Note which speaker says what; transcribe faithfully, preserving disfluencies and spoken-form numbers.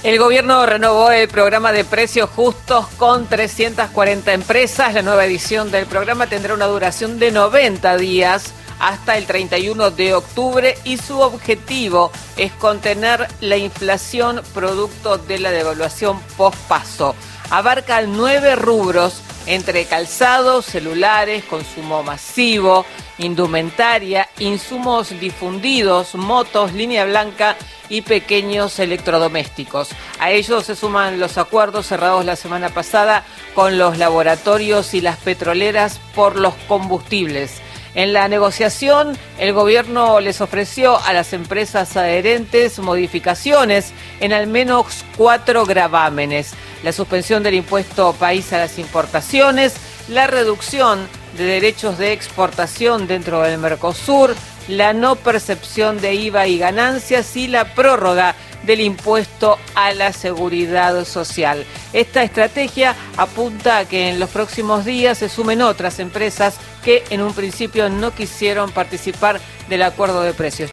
Speaker 1: El gobierno renovó el programa de precios justos con trescientas cuarenta empresas. La nueva edición del programa tendrá una duración de noventa días hasta el treinta y uno de octubre y su objetivo es contener la inflación producto de la devaluación pospaso. Abarca nueve rubros entre calzado, celulares, consumo masivo, indumentaria, insumos difundidos, motos, línea blanca y pequeños electrodomésticos. A ellos se suman los acuerdos cerrados la semana pasada con los laboratorios y las petroleras por los combustibles. En la negociación, el gobierno les ofreció a las empresas adherentes modificaciones en al menos cuatro gravámenes: la suspensión del impuesto país a las importaciones, la reducción de derechos de exportación dentro del Mercosur, la no percepción de I V A y ganancias y la prórroga del impuesto a la seguridad social. Esta estrategia apunta a que en los próximos días se sumen otras empresas que en un principio no quisieron participar del acuerdo de precios.